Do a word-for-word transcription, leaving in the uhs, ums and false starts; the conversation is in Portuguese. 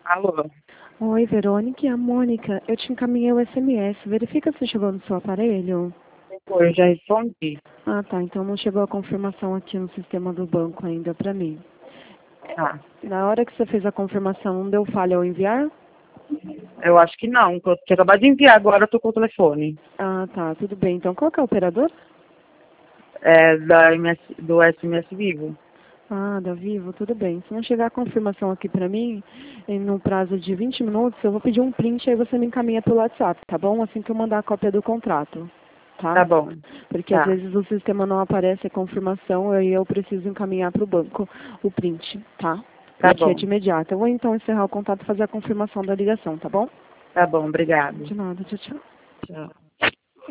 Alô? Oi, Verônica e a Mônica. Eu te encaminhei o S M S. Verifica se chegou no seu aparelho. Eu já respondi. Ah, tá. Então não chegou a confirmação aqui no sistema do banco ainda pra mim. Tá. Na hora que você fez a confirmação, não deu falha ao enviar? Eu acho que não, que eu tinha acabado de enviar, agora eu tô com o telefone. Ah, tá. Tudo bem. Então qual que é o operador? É da M S, do S M S Vivo. Ah, da Vivo, tudo bem. Se não chegar a confirmação aqui pra mim, em no prazo de vinte minutos, eu vou pedir um print, aí você me encaminha pelo WhatsApp, tá bom? Assim que eu mandar a cópia do contrato, tá? Tá bom. Porque às Tá. vezes o sistema não aparece a confirmação, aí eu preciso encaminhar para o banco o print, tá? Tá Porque é bom. de imediato. Eu vou então encerrar o contato e fazer a confirmação da ligação, tá bom? Tá bom, obrigado. De nada, tchau, tchau. Tchau.